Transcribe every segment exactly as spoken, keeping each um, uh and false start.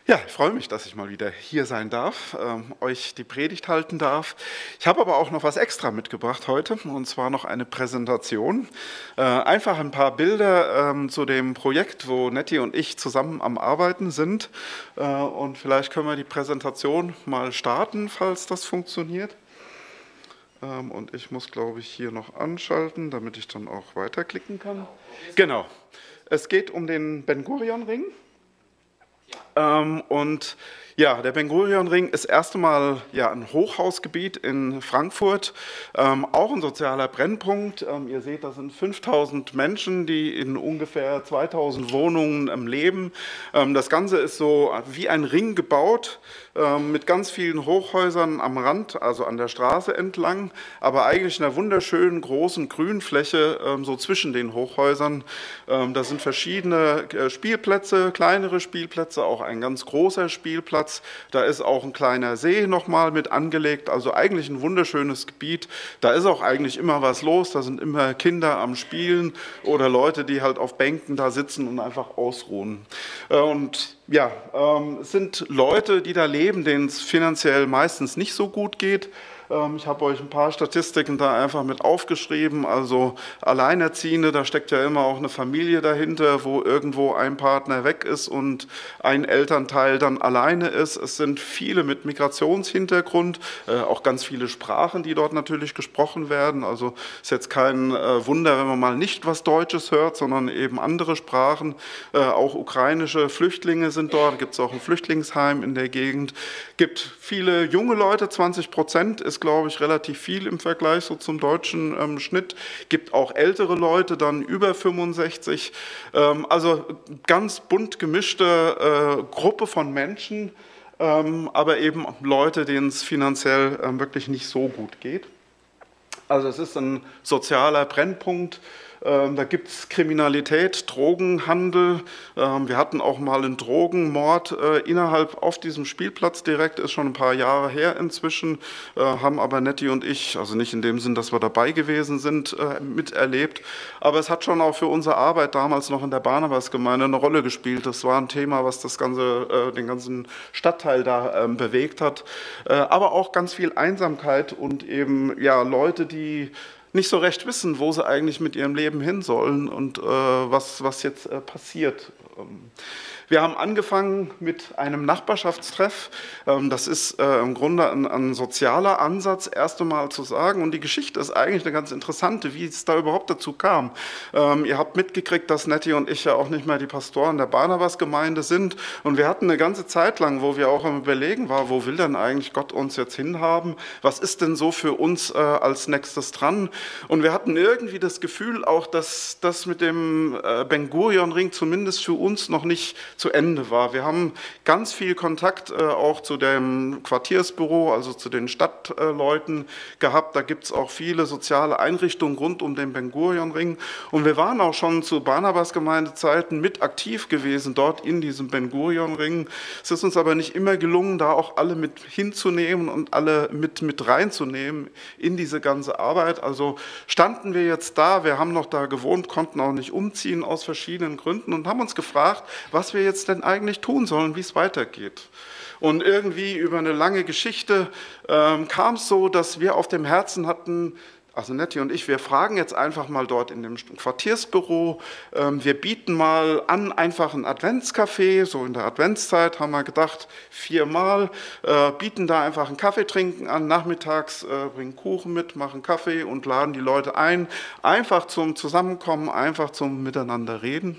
Ja, ich freue mich, dass ich mal wieder hier sein darf, ähm, euch die Predigt halten darf. Ich habe aber auch noch was extra mitgebracht heute, und zwar noch eine Präsentation. Äh, einfach ein paar Bilder ähm, zu dem Projekt, wo Nettie und ich zusammen am Arbeiten sind. Äh, und vielleicht können wir die Präsentation mal starten, falls das funktioniert. Ähm, und ich muss, glaube ich, hier noch anschalten, damit ich dann auch weiterklicken kann. Genau. Es geht um den Ben-Gurion-Ring. Ähm, und ja, der Ben-Gurion-Ring ist erst einmal ja, ein Hochhausgebiet in Frankfurt, ähm, auch ein sozialer Brennpunkt. Ähm, ihr seht, das sind fünftausend Menschen, die in ungefähr zweitausend Wohnungen ähm, leben. Ähm, das Ganze ist so wie ein Ring gebaut, ähm, mit ganz vielen Hochhäusern am Rand, also an der Straße entlang, aber eigentlich einer wunderschönen großen Grünfläche, ähm, so zwischen den Hochhäusern. Ähm, da sind verschiedene äh, Spielplätze, kleinere Spielplätze, auch ein ganz großer Spielplatz. Da ist auch ein kleiner See nochmal mit angelegt, also eigentlich ein wunderschönes Gebiet. Da ist auch eigentlich immer was los, da sind immer Kinder am Spielen oder Leute, die halt auf Bänken da sitzen und einfach ausruhen. Und ja, es sind Leute, die da leben, denen es finanziell meistens nicht so gut geht. Ich habe euch ein paar Statistiken da einfach mit aufgeschrieben. Also Alleinerziehende, da steckt ja immer auch eine Familie dahinter, wo irgendwo ein Partner weg ist und ein Elternteil dann alleine ist. Es sind viele mit Migrationshintergrund, auch ganz viele Sprachen, die dort natürlich gesprochen werden. Also ist jetzt kein Wunder, wenn man mal nicht was Deutsches hört, sondern eben andere Sprachen. Auch ukrainische Flüchtlinge sind dort, gibt es auch ein Flüchtlingsheim in der Gegend. Gibt viele junge Leute, zwanzig Prozent ist, glaube ich, relativ viel im Vergleich so zum deutschen ähm, Schnitt. Gibt auch ältere Leute, dann über fünfundsechzig. Ähm, also ganz bunt gemischte äh, Gruppe von Menschen, ähm, aber eben Leute, denen es finanziell ähm, wirklich nicht so gut geht. Also es ist ein sozialer Brennpunkt. Ähm, da gibt es Kriminalität, Drogenhandel. Ähm, wir hatten auch mal einen Drogenmord äh, innerhalb auf diesem Spielplatz direkt, ist schon ein paar Jahre her inzwischen, äh, haben aber Nettie und ich, also nicht in dem Sinn, dass wir dabei gewesen sind, äh, miterlebt. Aber es hat schon auch für unsere Arbeit damals noch in der Barnabasgemeinde eine Rolle gespielt. Das war ein Thema, was das ganze, äh, den ganzen Stadtteil da äh, bewegt hat. Äh, aber auch ganz viel Einsamkeit und eben ja, Leute, die nicht so recht wissen, wo sie eigentlich mit ihrem Leben hin sollen und äh, was, was jetzt äh, passiert. Wir haben angefangen mit einem Nachbarschaftstreff. Das ist im Grunde ein, ein sozialer Ansatz, erst einmal zu sagen. Und die Geschichte ist eigentlich eine ganz interessante, wie es da überhaupt dazu kam. Ihr habt mitgekriegt, dass Nettie und ich ja auch nicht mehr die Pastoren der Barnabas-Gemeinde sind. Und wir hatten eine ganze Zeit lang, wo wir auch am Überlegen waren, wo will denn eigentlich Gott uns jetzt hinhaben? Was ist denn so für uns als nächstes dran? Und wir hatten irgendwie das Gefühl auch, dass das mit dem Ben-Gurion-Ring zumindest für uns noch nicht zu Ende war. Wir haben ganz viel Kontakt äh, auch zu dem Quartiersbüro, also zu den Stadtleuten gehabt. Da gibt es auch viele soziale Einrichtungen rund um den Ben-Gurion-Ring. Und wir waren auch schon zu Barnabas-Gemeindezeiten mit aktiv gewesen, dort in diesem Ben-Gurion-Ring. Es ist uns aber nicht immer gelungen, da auch alle mit hinzunehmen und alle mit, mit reinzunehmen in diese ganze Arbeit. Also standen wir jetzt da, wir haben noch da gewohnt, konnten auch nicht umziehen aus verschiedenen Gründen und haben uns gefragt, was wir jetzt denn eigentlich tun sollen, wie es weitergeht. Und irgendwie über eine lange Geschichte ähm, kam es so, dass wir auf dem Herzen hatten, also Nettie und ich, wir fragen jetzt einfach mal dort in dem Quartiersbüro, ähm, wir bieten mal an, einfach ein Adventscafé, so in der Adventszeit haben wir gedacht, viermal, äh, bieten da einfach einen Kaffee trinken an, nachmittags äh, bringen Kuchen mit, machen Kaffee und laden die Leute ein, einfach zum Zusammenkommen, einfach zum Miteinander reden.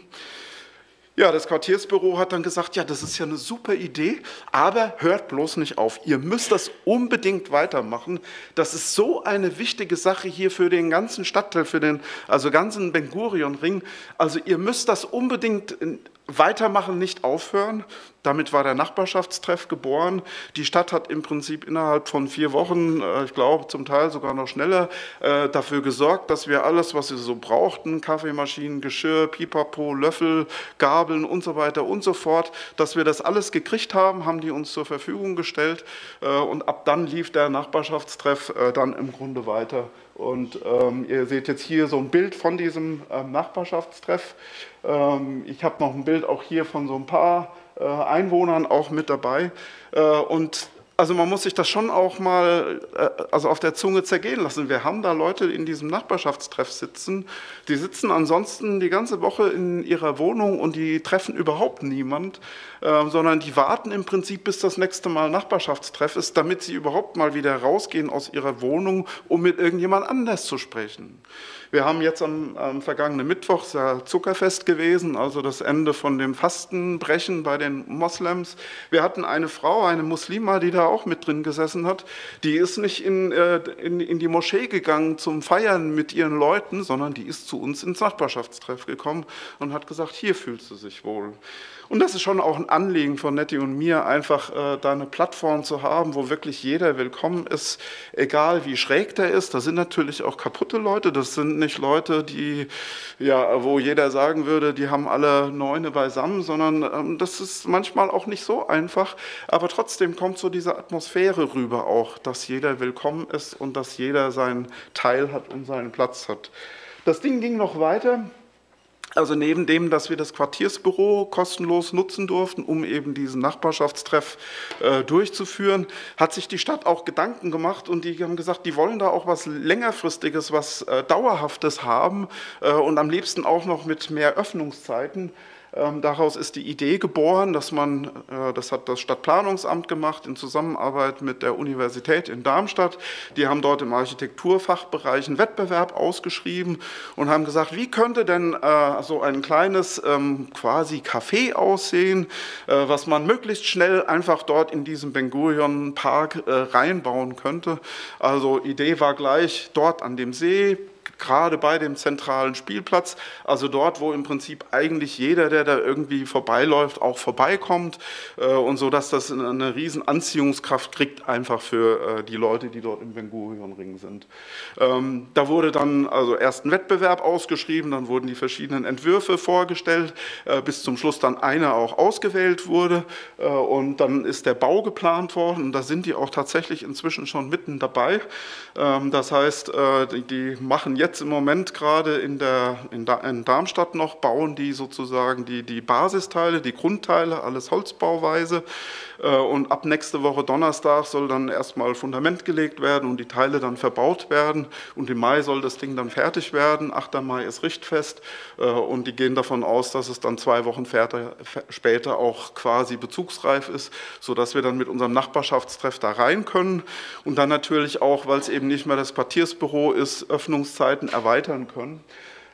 Ja, das Quartiersbüro hat dann gesagt, ja, das ist ja eine super Idee, aber hört bloß nicht auf. Ihr müsst das unbedingt weitermachen. Das ist so eine wichtige Sache hier für den ganzen Stadtteil, für den also ganzen Ben-Gurion-Ring. Also ihr müsst das unbedingt weitermachen, nicht aufhören. Damit war der Nachbarschaftstreff geboren. Die Stadt hat im Prinzip innerhalb von vier Wochen, ich glaube zum Teil sogar noch schneller, dafür gesorgt, dass wir alles, was wir so brauchten, Kaffeemaschinen, Geschirr, Pipapo, Löffel, Gabeln und so weiter und so fort, dass wir das alles gekriegt haben, haben die uns zur Verfügung gestellt. Und ab dann lief der Nachbarschaftstreff dann im Grunde weiter. Und ähm, ihr seht jetzt hier so ein Bild von diesem ähm, Nachbarschaftstreff. Ähm, ich habe noch ein Bild auch hier von so ein paar äh, Einwohnern auch mit dabei. Äh, und also man muss sich das schon auch mal äh, also auf der Zunge zergehen lassen. Wir haben da Leute in diesem Nachbarschaftstreff sitzen, die sitzen ansonsten die ganze Woche in ihrer Wohnung und die treffen überhaupt niemand, äh, sondern die warten im Prinzip, bis das nächste Mal Nachbarschaftstreff ist, damit sie überhaupt mal wieder rausgehen aus ihrer Wohnung, um mit irgendjemand anders zu sprechen. Wir haben jetzt am, am vergangenen Mittwoch ja Zuckerfest gewesen, also das Ende von dem Fastenbrechen bei den Moslems. Wir hatten eine Frau, eine Muslima, die da auch mit drin gesessen hat. Die ist nicht in, äh, in, in die Moschee gegangen zum Feiern mit ihren Leuten, sondern die ist zu uns ins Nachbarschaftstreff gekommen und hat gesagt, hier fühlt sie sich wohl. Und das ist schon auch ein Anliegen von Nettie und mir, einfach äh, da eine Plattform zu haben, wo wirklich jeder willkommen ist, egal wie schräg der ist. Da sind natürlich auch kaputte Leute, das sind nicht Leute, die, ja, wo jeder sagen würde, die haben alle Neune beisammen, sondern ähm, das ist manchmal auch nicht so einfach. Aber trotzdem kommt so diese Atmosphäre rüber auch, dass jeder willkommen ist und dass jeder seinen Teil hat und seinen Platz hat. Das Ding ging noch weiter. Also neben dem, dass wir das Quartiersbüro kostenlos nutzen durften, um eben diesen Nachbarschaftstreff äh, durchzuführen, hat sich die Stadt auch Gedanken gemacht und die haben gesagt, die wollen da auch was längerfristiges, was äh, Dauerhaftes haben äh, und am liebsten auch noch mit mehr Öffnungszeiten. Ähm, daraus ist die Idee geboren, dass man, äh, das hat das Stadtplanungsamt gemacht in Zusammenarbeit mit der Universität in Darmstadt, die haben dort im Architekturfachbereich einen Wettbewerb ausgeschrieben und haben gesagt, wie könnte denn äh, so ein kleines ähm, quasi Café aussehen, äh, was man möglichst schnell einfach dort in diesem Ben-Gurion-Park äh, reinbauen könnte. Also Idee war gleich dort an dem See, gerade bei dem zentralen Spielplatz, also dort, wo im Prinzip eigentlich jeder, der da irgendwie vorbeiläuft, auch vorbeikommt äh, und so, dass das eine riesen Anziehungskraft kriegt, einfach für äh, die Leute, die dort im Ben-Gurion-Ring sind. Ähm, da wurde dann also erst ein Wettbewerb ausgeschrieben, dann wurden die verschiedenen Entwürfe vorgestellt, äh, bis zum Schluss dann einer auch ausgewählt wurde äh, und dann ist der Bau geplant worden und da sind die auch tatsächlich inzwischen schon mitten dabei. Ähm, das heißt, äh, die, die machen jetzt im Moment gerade in, der, in, da, in Darmstadt noch, bauen die sozusagen die, die Basisteile, die Grundteile, alles Holzbauweise. Und ab nächste Woche Donnerstag soll dann erstmal Fundament gelegt werden und die Teile dann verbaut werden. Und im Mai soll das Ding dann fertig werden. achter Mai ist Richtfest. Und die gehen davon aus, dass es dann zwei Wochen später auch quasi bezugsreif ist, sodass wir dann mit unserem Nachbarschaftstreff da rein können. Und dann natürlich auch, weil es eben nicht mehr das Quartiersbüro ist, Öffnungszeiten erweitern können.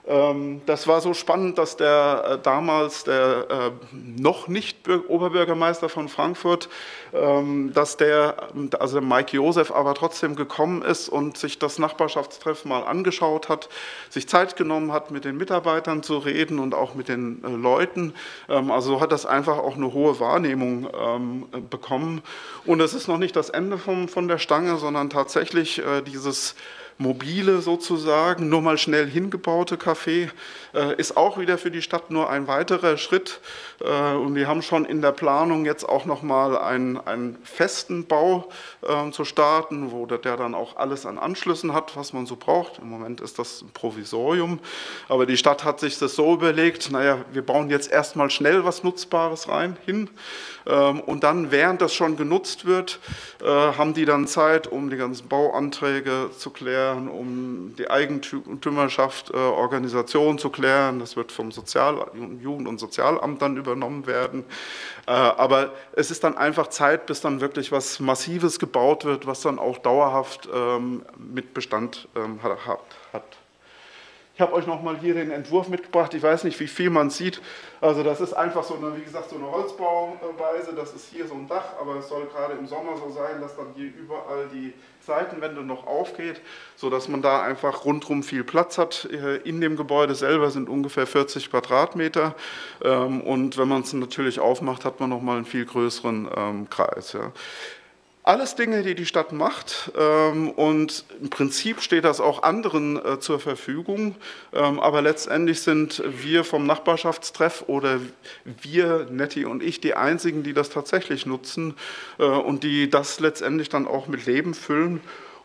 Das war so spannend, dass der äh, damals der äh, noch nicht Oberbürgermeister von Frankfurt, ähm, dass der, also Mike Josef, aber trotzdem gekommen ist und sich das Nachbarschaftstreff mal angeschaut hat, sich Zeit genommen hat, mit den Mitarbeitern zu reden und auch mit den äh, Leuten. Ähm, also hat das einfach auch eine hohe Wahrnehmung ähm, bekommen. Und es ist noch nicht das Ende vom, von der Stange, sondern tatsächlich äh, dieses mobile sozusagen, nur mal schnell hingebaute Café, äh, ist auch wieder für die Stadt nur ein weiterer Schritt. Äh, und wir haben schon in der Planung jetzt auch nochmal einen, einen festen Bau äh, zu starten, wo der, der dann auch alles an Anschlüssen hat, was man so braucht. Im Moment ist das ein Provisorium, aber die Stadt hat sich das so überlegt, naja, wir bauen jetzt erstmal schnell was Nutzbares rein, hin. Ähm, und dann, während das schon genutzt wird, äh, haben die dann Zeit, um die ganzen Bauanträge zu klären, um die Eigentümerschaft, äh, Organisation zu klären. Das wird vom Sozial-, Jugend- und Sozialamt dann übernommen werden. Äh, aber es ist dann einfach Zeit, bis dann wirklich was Massives gebaut wird, was dann auch dauerhaft ähm, mit Bestand ähm, hat. hat. Ich habe euch nochmal hier den Entwurf mitgebracht. Ich weiß nicht, wie viel man sieht. Also das ist einfach so eine, wie gesagt, so eine Holzbauweise. Das ist hier so ein Dach, aber es soll gerade im Sommer so sein, dass dann hier überall die Seitenwände noch aufgeht, sodass man da einfach rundherum viel Platz hat. In dem Gebäude selber sind ungefähr vierzig Quadratmeter. Und wenn man es natürlich aufmacht, hat man nochmal einen viel größeren Kreis. Ja. Alles Dinge, die die Stadt macht, ähm, und im Prinzip steht das auch anderen äh, zur Verfügung, ähm, aber letztendlich sind wir vom Nachbarschaftstreff oder wir, Nettie und ich, die Einzigen, die das tatsächlich nutzen äh, und die das letztendlich dann auch mit Leben füllen.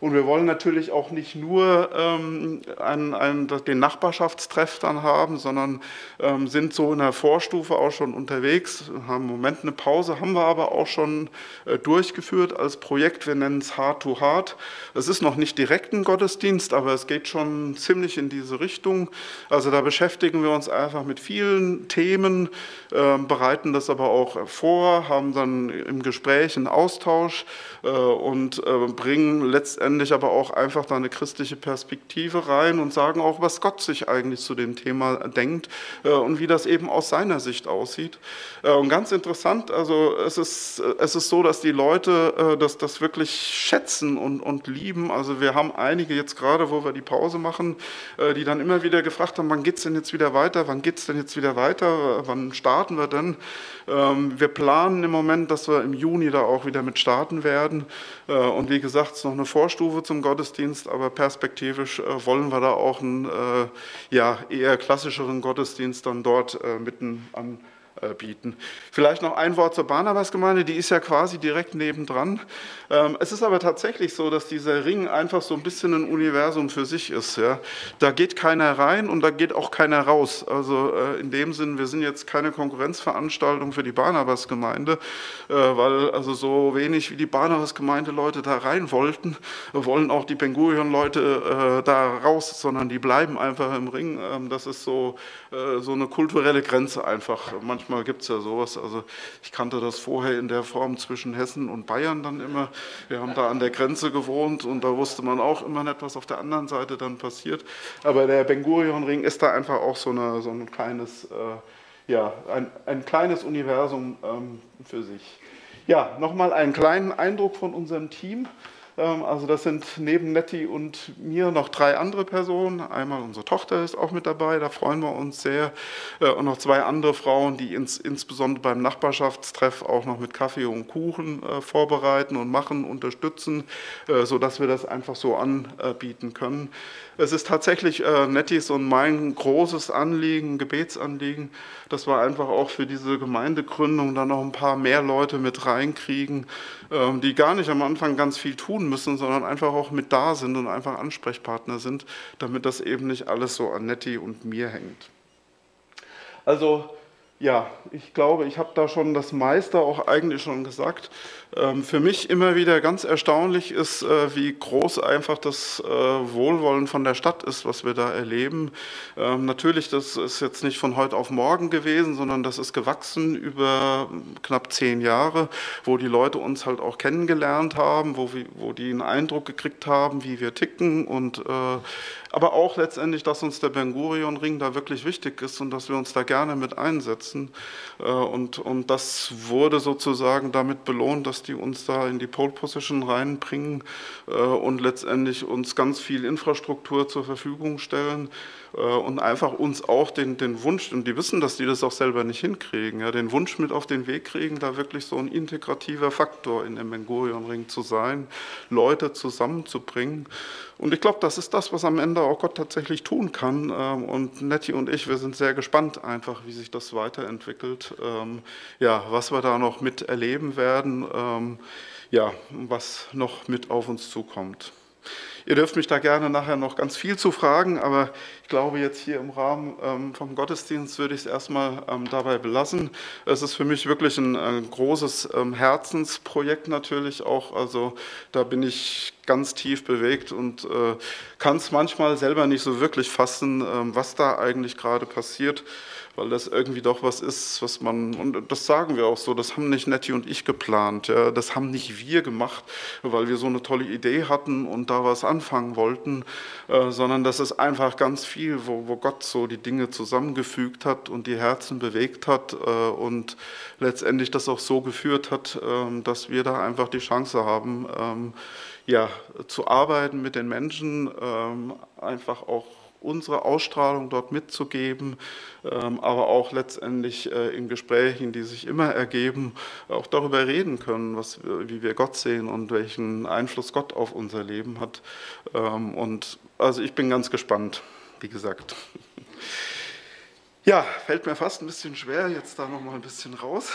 Und wir wollen natürlich auch nicht nur ähm, einen, einen, den Nachbarschaftstreff dann haben, sondern ähm, sind so in der Vorstufe auch schon unterwegs, haben im Moment eine Pause, haben wir aber auch schon äh, durchgeführt als Projekt. Wir nennen es Heart to Heart. Es ist noch nicht direkt ein Gottesdienst, aber es geht schon ziemlich in diese Richtung. Also da beschäftigen wir uns einfach mit vielen Themen, äh, bereiten das aber auch vor, haben dann im Gespräch einen Austausch äh, und äh, bringen letztendlich aber auch einfach da eine christliche Perspektive rein und sagen auch, was Gott sich eigentlich zu dem Thema denkt äh, und wie das eben aus seiner Sicht aussieht. Äh, und ganz interessant, also es ist, es ist so, dass die Leute äh, das, das wirklich schätzen und, und lieben. Also wir haben einige jetzt gerade, wo wir die Pause machen, äh, die dann immer wieder gefragt haben, wann geht es denn jetzt wieder weiter, wann geht es denn jetzt wieder weiter, wann starten wir denn? Ähm, wir planen im Moment, dass wir im Juni da auch wieder mit starten werden. Äh, und wie gesagt, es ist noch eine Vorstufe zum Gottesdienst, aber perspektivisch äh, wollen wir da auch einen äh, ja, eher klassischeren Gottesdienst dann dort äh, mitten an bieten. Vielleicht noch ein Wort zur Barnabasgemeinde, die ist ja quasi direkt nebendran. Es ist aber tatsächlich so, dass dieser Ring einfach so ein bisschen ein Universum für sich ist. Ja. Da geht keiner rein und da geht auch keiner raus. Also in dem Sinn, wir sind jetzt keine Konkurrenzveranstaltung für die Barnabasgemeinde, weil also so wenig wie die Barnabasgemeinde-Leute da rein wollten, wollen auch die Ben-Gurion-Leute da raus, sondern die bleiben einfach im Ring. Das ist so, so eine kulturelle Grenze einfach. Manchmal gibt es ja sowas, also ich kannte das vorher in der Form zwischen Hessen und Bayern dann immer. Wir haben da an der Grenze gewohnt und da wusste man auch immer nicht, was auf der anderen Seite dann passiert. Aber der Ben-Gurion-Ring ist da einfach auch so, eine, so ein kleines, äh, ja, ein, ein kleines Universum ähm, für sich. Ja, nochmal einen kleinen Eindruck von unserem Team. Also das sind neben Nettie und mir noch drei andere Personen. Einmal unsere Tochter ist auch mit dabei, da freuen wir uns sehr. Und noch zwei andere Frauen, die ins, insbesondere beim Nachbarschaftstreff auch noch mit Kaffee und Kuchen äh, vorbereiten und machen, unterstützen, äh, sodass wir das einfach so anbieten können. Es ist tatsächlich äh, Netties und mein großes Anliegen, Gebetsanliegen, dass wir einfach auch für diese Gemeindegründung dann noch ein paar mehr Leute mit reinkriegen, ähm, die gar nicht am Anfang ganz viel tun müssen, sondern einfach auch mit da sind und einfach Ansprechpartner sind, damit das eben nicht alles so an Nettie und mir hängt. Also ja, ich glaube, ich habe da schon das meiste auch eigentlich schon gesagt. Ähm, für mich immer wieder ganz erstaunlich ist, äh, wie groß einfach das äh, Wohlwollen von der Stadt ist, was wir da erleben. Ähm, natürlich, das ist jetzt nicht von heute auf morgen gewesen, sondern das ist gewachsen über knapp zehn Jahre, wo die Leute uns halt auch kennengelernt haben, wo, wir, wo die einen Eindruck gekriegt haben, wie wir ticken und äh, aber auch letztendlich, dass uns der Ben-Gurion-Ring da wirklich wichtig ist und dass wir uns da gerne mit einsetzen. Und, und das wurde sozusagen damit belohnt, dass die uns da in die Pole Position reinbringen und letztendlich uns ganz viel Infrastruktur zur Verfügung stellen und einfach uns auch den, den Wunsch, und die wissen, dass die das auch selber nicht hinkriegen, ja, den Wunsch mit auf den Weg kriegen, da wirklich so ein integrativer Faktor in dem Ben-Gurion-Ring zu sein, Leute zusammenzubringen. Und ich glaube, das ist das, was am Ende auch Gott tatsächlich tun kann. Und Nettie und ich, wir sind sehr gespannt einfach, wie sich das weiterentwickelt. Ja, was wir da noch miterleben werden, ja, was noch mit auf uns zukommt. Ihr dürft mich da gerne nachher noch ganz viel zu fragen, aber ich glaube, jetzt hier im Rahmen ähm, vom Gottesdienst würde ich es erstmal ähm, dabei belassen. Es ist für mich wirklich ein, ein großes ähm, Herzensprojekt natürlich auch. Also da bin ich ganz tief bewegt und äh, kann es manchmal selber nicht so wirklich fassen, ähm, was da eigentlich gerade passiert, weil das irgendwie doch was ist, was man, und das sagen wir auch so, das haben nicht Nettie und ich geplant, ja, das haben nicht wir gemacht, weil wir so eine tolle Idee hatten und da was anfangen wollten, äh, sondern das ist einfach ganz viel, wo, wo Gott so die Dinge zusammengefügt hat und die Herzen bewegt hat äh, und letztendlich das auch so geführt hat, äh, dass wir da einfach die Chance haben, ähm, ja, zu arbeiten mit den Menschen, ähm, einfach auch unsere Ausstrahlung dort mitzugeben, aber auch letztendlich in Gesprächen, die sich immer ergeben, auch darüber reden können, was, wie wir Gott sehen und welchen Einfluss Gott auf unser Leben hat. Und also ich bin ganz gespannt, wie gesagt. Ja, fällt mir fast ein bisschen schwer, jetzt da noch mal ein bisschen raus.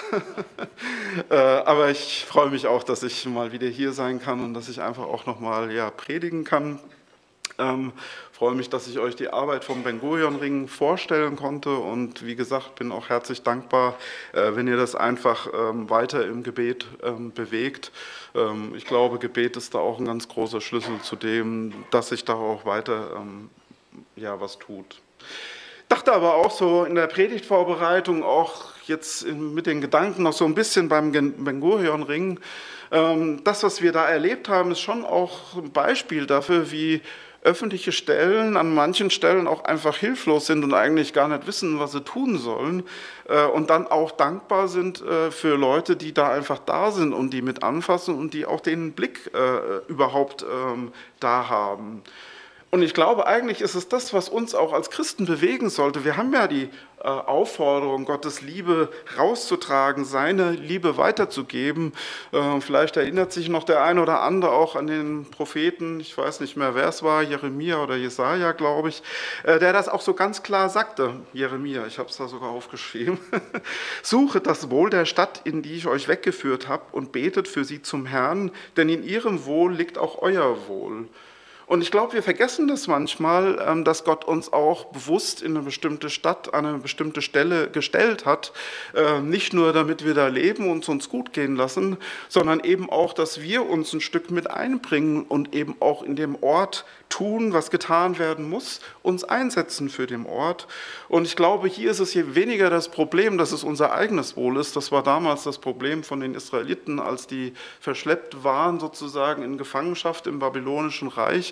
äh, aber ich freue mich auch, dass ich mal wieder hier sein kann und dass ich einfach auch noch mal ja, predigen kann. Ähm, freue mich, dass ich euch die Arbeit vom Ben-Gurion-Ring vorstellen konnte und wie gesagt, bin auch herzlich dankbar, äh, wenn ihr das einfach ähm, weiter im Gebet ähm, bewegt. Ähm, ich glaube, Gebet ist da auch ein ganz großer Schlüssel zu dem, dass sich da auch weiter ähm, ja, was tut. Dachte aber auch so in der Predigtvorbereitung, auch jetzt mit den Gedanken noch so ein bisschen beim Ben-Gurion-Ring, ähm, das, was wir da erlebt haben, ist schon auch ein Beispiel dafür, wie öffentliche Stellen an manchen Stellen auch einfach hilflos sind und eigentlich gar nicht wissen, was sie tun sollen äh, und dann auch dankbar sind äh, für Leute, die da einfach da sind und die mit anfassen und die auch den Blick äh, überhaupt ähm, da haben. Und ich glaube, eigentlich ist es das, was uns auch als Christen bewegen sollte. Wir haben ja die äh, Aufforderung, Gottes Liebe rauszutragen, seine Liebe weiterzugeben. Äh, vielleicht erinnert sich noch der eine oder andere auch an den Propheten, ich weiß nicht mehr, wer es war, Jeremia oder Jesaja, glaube ich, äh, der das auch so ganz klar sagte. Jeremia, ich habe es da sogar aufgeschrieben. Suchet das Wohl der Stadt, in die ich euch weggeführt habe, und betet für sie zum Herrn, denn in ihrem Wohl liegt auch euer Wohl. Und ich glaube, wir vergessen das manchmal, dass Gott uns auch bewusst in eine bestimmte Stadt, an eine bestimmte Stelle gestellt hat. Nicht nur, damit wir da leben und es uns gut gehen lassen, sondern eben auch, dass wir uns ein Stück mit einbringen und eben auch in dem Ort tun, was getan werden muss, uns einsetzen für den Ort. Und ich glaube, hier ist es hier weniger das Problem, dass es unser eigenes Wohl ist. Das war damals das Problem von den Israeliten, als die verschleppt waren sozusagen in Gefangenschaft im babylonischen Reich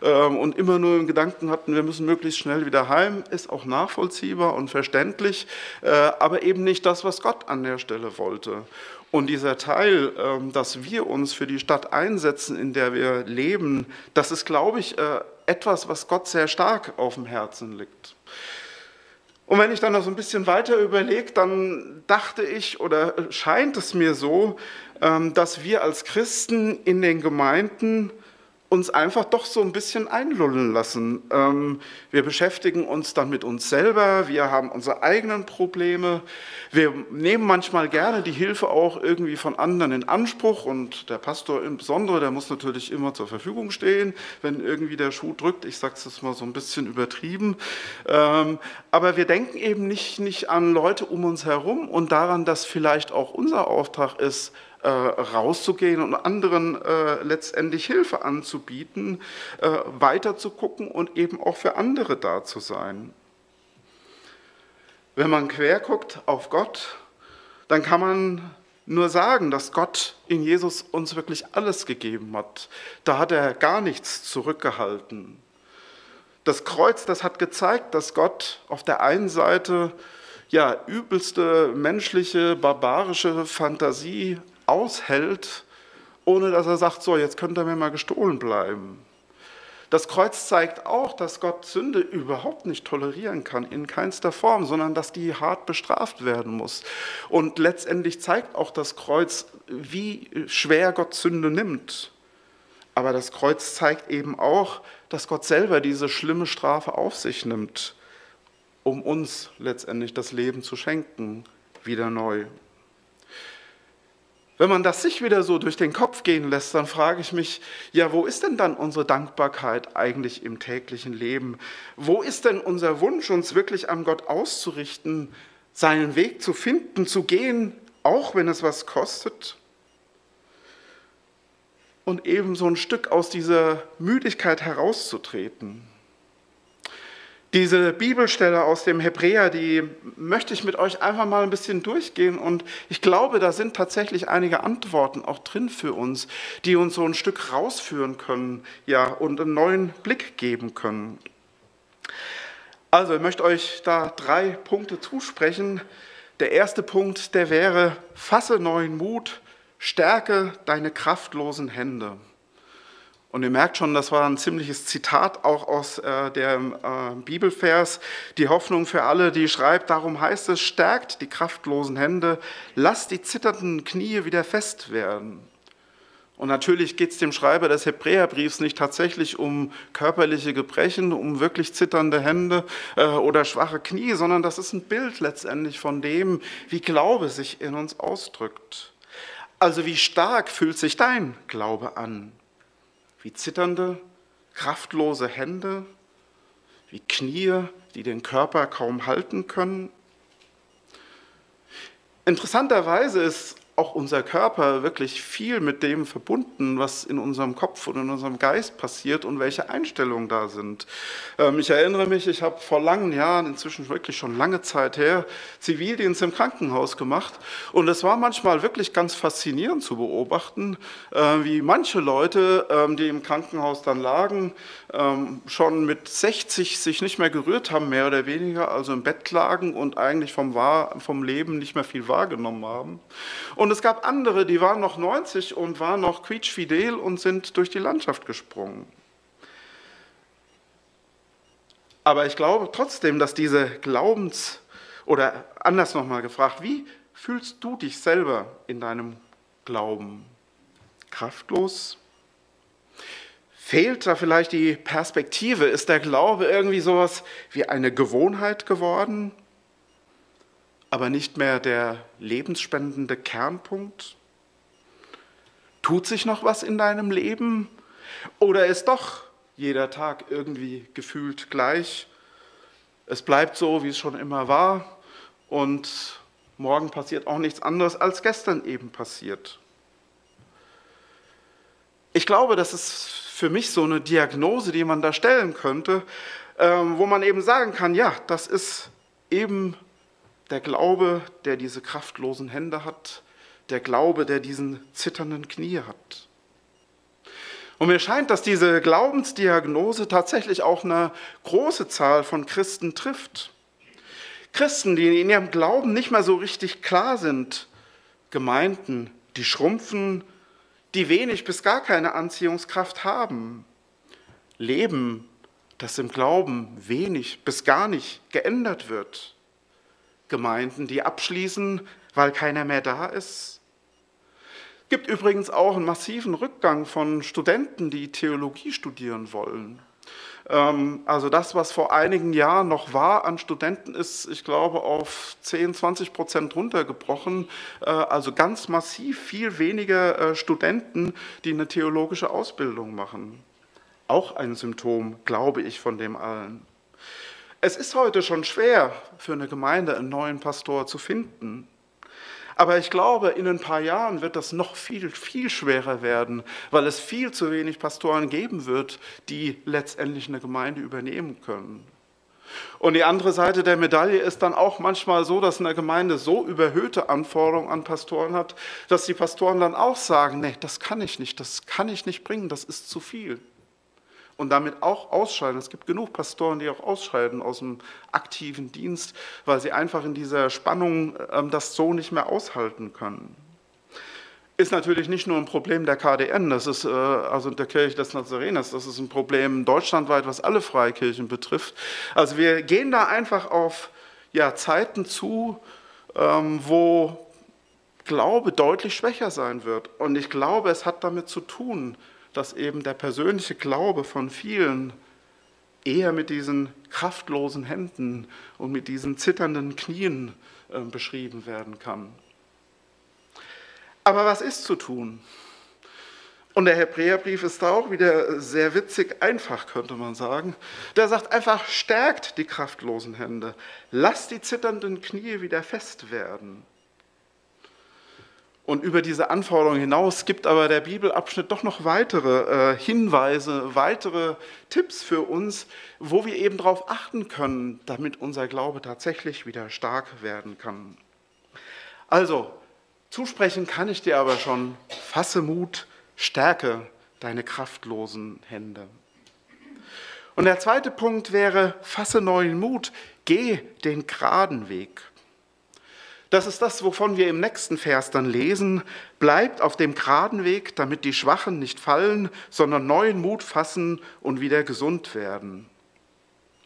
und immer nur im Gedanken hatten, wir müssen möglichst schnell wieder heim, ist auch nachvollziehbar und verständlich, aber eben nicht das, was Gott an der Stelle wollte. Und dieser Teil, dass wir uns für die Stadt einsetzen, in der wir leben, das ist, glaube ich, etwas, was Gott sehr stark auf dem Herzen liegt. Und wenn ich dann noch so ein bisschen weiter überlege, dann dachte ich oder scheint es mir so, dass wir als Christen in den Gemeinden uns einfach doch so ein bisschen einlullen lassen. Ähm, wir beschäftigen uns dann mit uns selber, wir haben unsere eigenen Probleme, wir nehmen manchmal gerne die Hilfe auch irgendwie von anderen in Anspruch und der Pastor insbesondere, der muss natürlich immer zur Verfügung stehen, wenn irgendwie der Schuh drückt, ich sage es jetzt mal so ein bisschen übertrieben, ähm, aber wir denken eben nicht, nicht an Leute um uns herum und daran, dass vielleicht auch unser Auftrag ist, Äh, rauszugehen und anderen äh, letztendlich Hilfe anzubieten, äh, weiterzugucken und eben auch für andere da zu sein. Wenn man quer guckt auf Gott, dann kann man nur sagen, dass Gott in Jesus uns wirklich alles gegeben hat. Da hat er gar nichts zurückgehalten. Das Kreuz, das hat gezeigt, dass Gott auf der einen Seite ja übelste menschliche, barbarische Fantasie aushält, ohne dass er sagt, so, jetzt könnt ihr mir mal gestohlen bleiben. Das Kreuz zeigt auch, dass Gott Sünde überhaupt nicht tolerieren kann, in keinster Form, sondern dass die hart bestraft werden muss. Und letztendlich zeigt auch das Kreuz, wie schwer Gott Sünde nimmt. Aber das Kreuz zeigt eben auch, dass Gott selber diese schlimme Strafe auf sich nimmt, um uns letztendlich das Leben zu schenken, wieder neu. Wenn man das sich wieder so durch den Kopf gehen lässt, dann frage ich mich, ja, wo ist denn dann unsere Dankbarkeit eigentlich im täglichen Leben? Wo ist denn unser Wunsch, uns wirklich an Gott auszurichten, seinen Weg zu finden, zu gehen, auch wenn es was kostet? Und eben so ein Stück aus dieser Müdigkeit herauszutreten. Diese Bibelstelle aus dem Hebräer, die möchte ich mit euch einfach mal ein bisschen durchgehen und ich glaube, da sind tatsächlich einige Antworten auch drin für uns, die uns so ein Stück rausführen können, ja, und einen neuen Blick geben können. Also, ich möchte euch da drei Punkte zusprechen. Der erste Punkt, der wäre: Fasse neuen Mut, stärke deine kraftlosen Hände. Und ihr merkt schon, das war ein ziemliches Zitat auch aus äh, dem äh, Bibelvers. Die Hoffnung für alle, die schreibt, darum heißt es, stärkt die kraftlosen Hände, lasst die zitternden Knie wieder fest werden. Und natürlich geht es dem Schreiber des Hebräerbriefs nicht tatsächlich um körperliche Gebrechen, um wirklich zitternde Hände äh, oder schwache Knie, sondern das ist ein Bild letztendlich von dem, wie Glaube sich in uns ausdrückt. Also wie stark fühlt sich dein Glaube an? Wie zitternde, kraftlose Hände, wie Knie, die den Körper kaum halten können. Interessanterweise ist auch unser Körper wirklich viel mit dem verbunden, was in unserem Kopf und in unserem Geist passiert und welche Einstellungen da sind. Ähm, ich erinnere mich, ich habe vor langen Jahren, inzwischen wirklich schon lange Zeit her, Zivildienst im Krankenhaus gemacht und es war manchmal wirklich ganz faszinierend zu beobachten, äh, wie manche Leute, ähm, die im Krankenhaus dann lagen, ähm, schon mit sechzig sich nicht mehr gerührt haben, mehr oder weniger, also im Bett lagen und eigentlich vom, Wahr, vom Leben nicht mehr viel wahrgenommen haben. Und es gab andere, die waren noch neunzig und waren noch quietschfidel und sind durch die Landschaft gesprungen. Aber ich glaube trotzdem, dass diese Glaubens- oder anders nochmal gefragt, wie fühlst du dich selber in deinem Glauben? Kraftlos? Fehlt da vielleicht die Perspektive? Ist der Glaube irgendwie sowas wie eine Gewohnheit geworden, aber nicht mehr der lebensspendende Kernpunkt? Tut sich noch was in deinem Leben? Oder ist doch jeder Tag irgendwie gefühlt gleich? Es bleibt so, wie es schon immer war und morgen passiert auch nichts anderes, als gestern eben passiert. Ich glaube, das ist für mich so eine Diagnose, die man da stellen könnte, wo man eben sagen kann, ja, das ist eben der Glaube, der diese kraftlosen Hände hat, der Glaube, der diesen zitternden Knie hat. Und mir scheint, dass diese Glaubensdiagnose tatsächlich auch eine große Zahl von Christen trifft. Christen, die in ihrem Glauben nicht mehr so richtig klar sind, Gemeinden, die schrumpfen, die wenig bis gar keine Anziehungskraft haben, Leben, das im Glauben wenig bis gar nicht geändert wird. Gemeinden, die abschließen, weil keiner mehr da ist. Es gibt übrigens auch einen massiven Rückgang von Studenten, die Theologie studieren wollen. Also das, was vor einigen Jahren noch war an Studenten, ist, ich glaube, auf zehn, zwanzig Prozent runtergebrochen. Also ganz massiv viel weniger Studenten, die eine theologische Ausbildung machen. Auch ein Symptom, glaube ich, von dem allen. Es ist heute schon schwer für eine Gemeinde, einen neuen Pastor zu finden. Aber ich glaube, in ein paar Jahren wird das noch viel, viel schwerer werden, weil es viel zu wenig Pastoren geben wird, die letztendlich eine Gemeinde übernehmen können. Und die andere Seite der Medaille ist dann auch manchmal so, dass eine Gemeinde so überhöhte Anforderungen an Pastoren hat, dass die Pastoren dann auch sagen, nee, das kann ich nicht, das kann ich nicht bringen, das ist zu viel. Und damit auch ausscheiden. Es gibt genug Pastoren, die auch ausscheiden aus dem aktiven Dienst, weil sie einfach in dieser Spannung ähm, das so nicht mehr aushalten können. Ist natürlich nicht nur ein Problem der K D N, das ist äh, also der Kirche des Nazareners, das ist ein Problem deutschlandweit, was alle Freikirchen betrifft. Also wir gehen da einfach auf ja, Zeiten zu, ähm, wo Glaube deutlich schwächer sein wird. Und ich glaube, es hat damit zu tun, dass eben der persönliche Glaube von vielen eher mit diesen kraftlosen Händen und mit diesen zitternden Knien äh, beschrieben werden kann. Aber was ist zu tun? Und der Hebräerbrief ist da auch wieder sehr witzig einfach, könnte man sagen. Der sagt einfach, stärkt die kraftlosen Hände, lasst die zitternden Knie wieder fest werden. Und über diese Anforderungen hinaus gibt aber der Bibelabschnitt doch noch weitere äh, Hinweise, weitere Tipps für uns, wo wir eben darauf achten können, damit unser Glaube tatsächlich wieder stark werden kann. Also, zusprechen kann ich dir aber schon, fasse Mut, stärke deine kraftlosen Hände. Und der zweite Punkt wäre, fasse neuen Mut, geh den geraden Weg. Das ist das, wovon wir im nächsten Vers dann lesen. Bleibt auf dem geraden Weg, damit die Schwachen nicht fallen, sondern neuen Mut fassen und wieder gesund werden.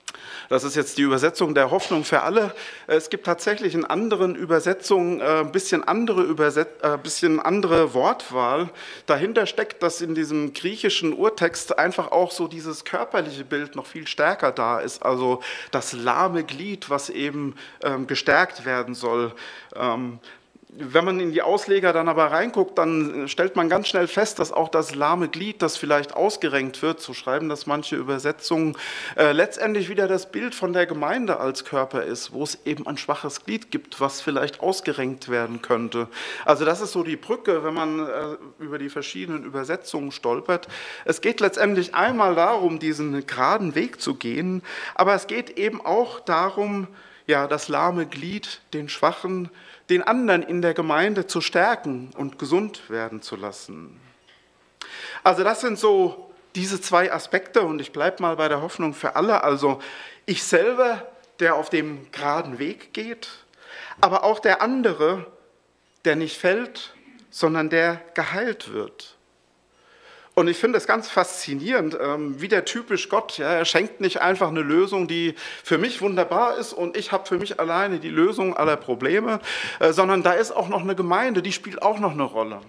Das ist jetzt die Übersetzung der Hoffnung für alle. Es gibt tatsächlich in anderen Übersetzungen ein äh, bisschen, andere Überset äh, bisschen andere Wortwahl. Dahinter steckt, dass in diesem griechischen Urtext einfach auch so dieses körperliche Bild noch viel stärker da ist. Also das lahme Glied, was eben ähm, gestärkt werden soll. Ähm, Wenn man in die Ausleger dann aber reinguckt, dann stellt man ganz schnell fest, dass auch das lahme Glied, das vielleicht ausgerenkt wird, so schreiben das manche Übersetzungen, äh, letztendlich wieder das Bild von der Gemeinde als Körper ist, wo es eben ein schwaches Glied gibt, was vielleicht ausgerenkt werden könnte. Also das ist so die Brücke, wenn man äh, über die verschiedenen Übersetzungen stolpert. Es geht letztendlich einmal darum, diesen geraden Weg zu gehen, aber es geht eben auch darum, ja, das lahme Glied, den Schwachen, den anderen in der Gemeinde zu stärken und gesund werden zu lassen. Also das sind so diese zwei Aspekte und ich bleibe mal bei der Hoffnung für alle. Also ich selber, der auf dem geraden Weg geht, aber auch der andere, der nicht fällt, sondern der geheilt wird. Und ich finde es ganz faszinierend, wie der typisch Gott, ja, er schenkt nicht einfach eine Lösung, die für mich wunderbar ist und ich habe für mich alleine die Lösung aller Probleme, sondern da ist auch noch eine Gemeinde, die spielt auch noch eine Rolle,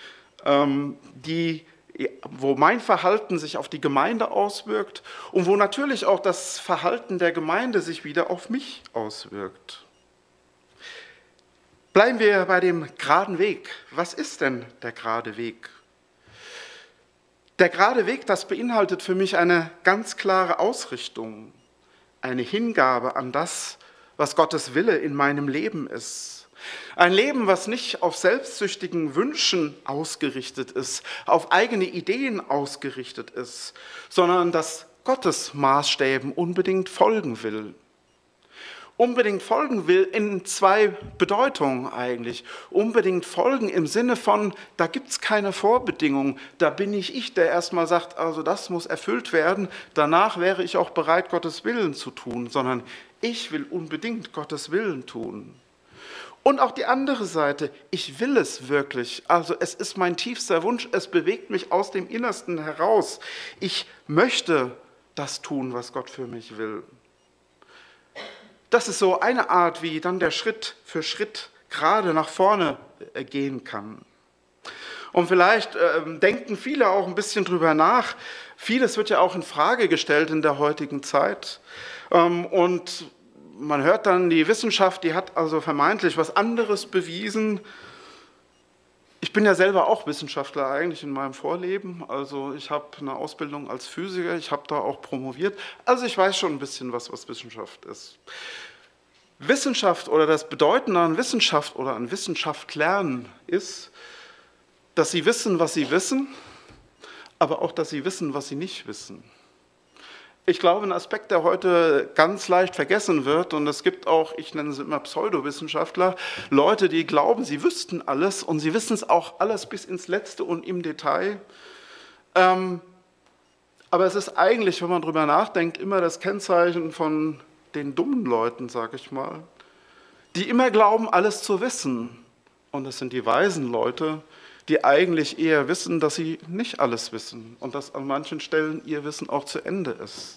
die, wo mein Verhalten sich auf die Gemeinde auswirkt und wo natürlich auch das Verhalten der Gemeinde sich wieder auf mich auswirkt. Bleiben wir bei dem geraden Weg. Was ist denn der gerade Weg? Der gerade Weg, das beinhaltet für mich eine ganz klare Ausrichtung, eine Hingabe an das, was Gottes Wille in meinem Leben ist. Ein Leben, was nicht auf selbstsüchtigen Wünschen ausgerichtet ist, auf eigene Ideen ausgerichtet ist, sondern das Gottes Maßstäben unbedingt folgen will. Unbedingt folgen will in zwei Bedeutungen eigentlich. Unbedingt folgen im Sinne von, da gibt es keine Vorbedingungen, da bin nicht ich, der erstmal sagt, also das muss erfüllt werden, danach wäre ich auch bereit, Gottes Willen zu tun, sondern ich will unbedingt Gottes Willen tun. Und auch die andere Seite, ich will es wirklich, also es ist mein tiefster Wunsch, es bewegt mich aus dem Innersten heraus. Ich möchte das tun, was Gott für mich will. Das ist so eine Art, wie dann der Schritt für Schritt gerade nach vorne gehen kann. Und vielleicht äh, denken viele auch ein bisschen drüber nach. Vieles wird ja auch in Frage gestellt in der heutigen Zeit. Ähm, und man hört dann, die Wissenschaft, die hat also vermeintlich was anderes bewiesen. Ich bin ja selber auch Wissenschaftler eigentlich in meinem Vorleben. Also ich habe eine Ausbildung als Physiker, ich habe da auch promoviert. Also ich weiß schon ein bisschen, was, was Wissenschaft ist. Wissenschaft oder das Bedeutende an Wissenschaft oder an Wissenschaft lernen ist, dass sie wissen, was sie wissen, aber auch, dass sie wissen, was sie nicht wissen. Ich glaube, ein Aspekt, der heute ganz leicht vergessen wird, und es gibt auch, ich nenne sie immer Pseudowissenschaftler, Leute, die glauben, sie wüssten alles und sie wissen es auch alles bis ins Letzte und im Detail. Ähm, aber es ist eigentlich, wenn man drüber nachdenkt, immer das Kennzeichen von den dummen Leuten, sage ich mal, die immer glauben, alles zu wissen. Und das sind die weisen Leute, die eigentlich eher wissen, dass sie nicht alles wissen und dass an manchen Stellen ihr Wissen auch zu Ende ist.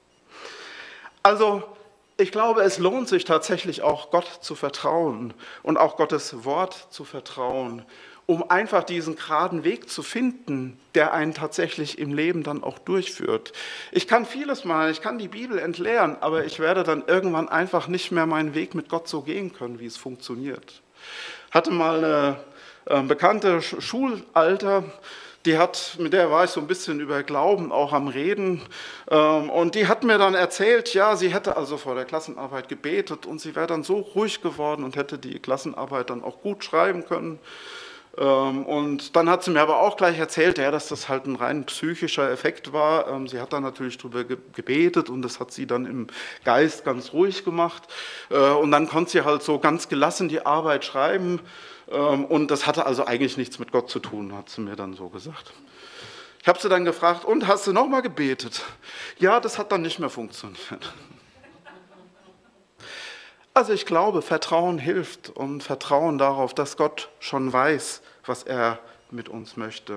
Also ich glaube, es lohnt sich tatsächlich auch, Gott zu vertrauen und auch Gottes Wort zu vertrauen, um einfach diesen geraden Weg zu finden, der einen tatsächlich im Leben dann auch durchführt. Ich kann vieles mal, ich kann die Bibel entleeren, aber ich werde dann irgendwann einfach nicht mehr meinen Weg mit Gott so gehen können, wie es funktioniert. Ich hatte mal eine äh, bekannte Schulalter, die hat, mit der war ich so ein bisschen über Glauben auch am Reden, ähm, und die hat mir dann erzählt, ja, sie hätte also vor der Klassenarbeit gebetet und sie wäre dann so ruhig geworden und hätte die Klassenarbeit dann auch gut schreiben können. Und dann hat sie mir aber auch gleich erzählt, ja, dass das halt ein rein psychischer Effekt war. Sie hat dann natürlich darüber gebetet und das hat sie dann im Geist ganz ruhig gemacht. Und dann konnte sie halt so ganz gelassen die Arbeit schreiben. Und das hatte also eigentlich nichts mit Gott zu tun, hat sie mir dann so gesagt. Ich habe sie dann gefragt, und hast du nochmal gebetet? Ja, das hat dann nicht mehr funktioniert. Also ich glaube, Vertrauen hilft und Vertrauen darauf, dass Gott schon weiß, was er mit uns möchte.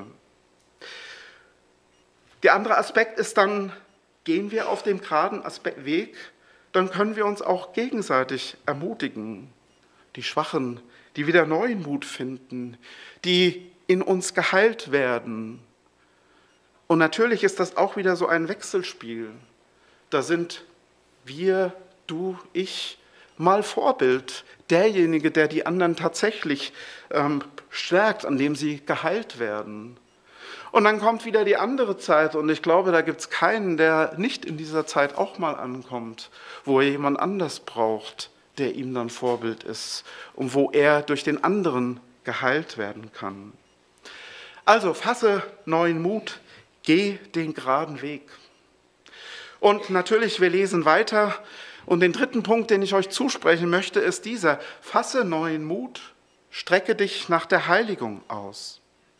Der andere Aspekt ist dann, gehen wir auf dem geraden Aspekt, Weg dann können wir uns auch gegenseitig ermutigen. Die Schwachen, die wieder neuen Mut finden, die in uns geheilt werden. Und natürlich ist das auch wieder so ein Wechselspiel. Da sind wir, du, ich, mal Vorbild, derjenige, der die anderen tatsächlich ähm, stärkt, an dem sie geheilt werden. Und dann kommt wieder die andere Zeit und ich glaube, da gibt es keinen, der nicht in dieser Zeit auch mal ankommt, wo er jemand anders braucht, der ihm dann Vorbild ist und wo er durch den anderen geheilt werden kann. Also fasse neuen Mut, geh den geraden Weg. Und natürlich, wir lesen weiter. Und den dritten Punkt, den ich euch zusprechen möchte, ist dieser: Fasse neuen Mut, strecke dich nach der Heiligung aus.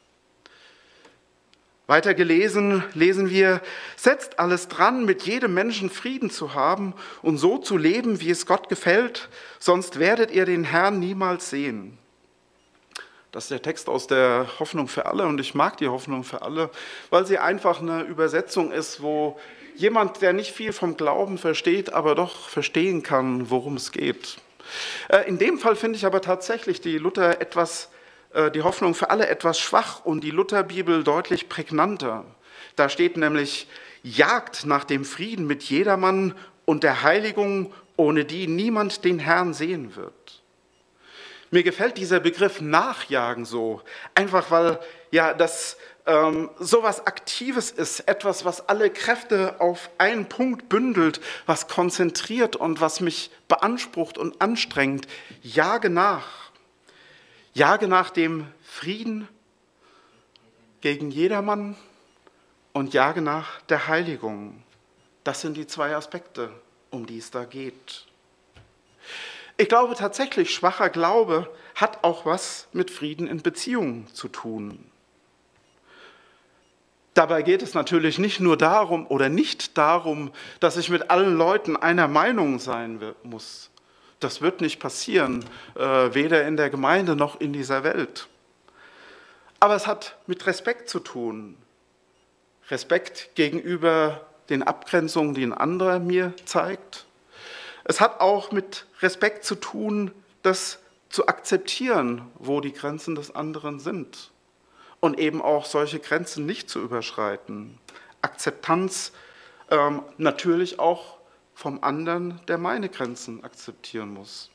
Weiter gelesen, lesen wir: Setzt alles dran, mit jedem Menschen Frieden zu haben und so zu leben, wie es Gott gefällt, sonst werdet ihr den Herrn niemals sehen. Das ist der Text aus der Hoffnung für alle und ich mag die Hoffnung für alle, weil sie einfach eine Übersetzung ist, wo jemand, der nicht viel vom Glauben versteht, aber doch verstehen kann, worum es geht. In dem Fall finde ich aber tatsächlich die Luther etwas, die Hoffnung für alle etwas schwach und die Lutherbibel deutlich prägnanter. Da steht nämlich: Jagt nach dem Frieden mit jedermann und der Heiligung, ohne die niemand den Herrn sehen wird. Mir gefällt dieser Begriff Nachjagen so, einfach weil ja das ähm, sowas Aktives ist, etwas, was alle Kräfte auf einen Punkt bündelt, was konzentriert und was mich beansprucht und anstrengt. Jage nach. Jage nach dem Frieden gegen jedermann und jage nach der Heiligung. Das sind die zwei Aspekte, um die es da geht. Ich glaube tatsächlich, schwacher Glaube hat auch was mit Frieden in Beziehungen zu tun. Dabei geht es natürlich nicht nur darum oder nicht darum, dass ich mit allen Leuten einer Meinung sein muss. Das wird nicht passieren, äh, weder in der Gemeinde noch in dieser Welt. Aber es hat mit Respekt zu tun. Respekt gegenüber den Abgrenzungen, die ein anderer mir zeigt. Es hat auch mit Respekt zu tun, das zu akzeptieren, wo die Grenzen des anderen sind. Und eben auch solche Grenzen nicht zu überschreiten. Akzeptanz ähm, natürlich auch vom anderen, der meine Grenzen akzeptieren muss.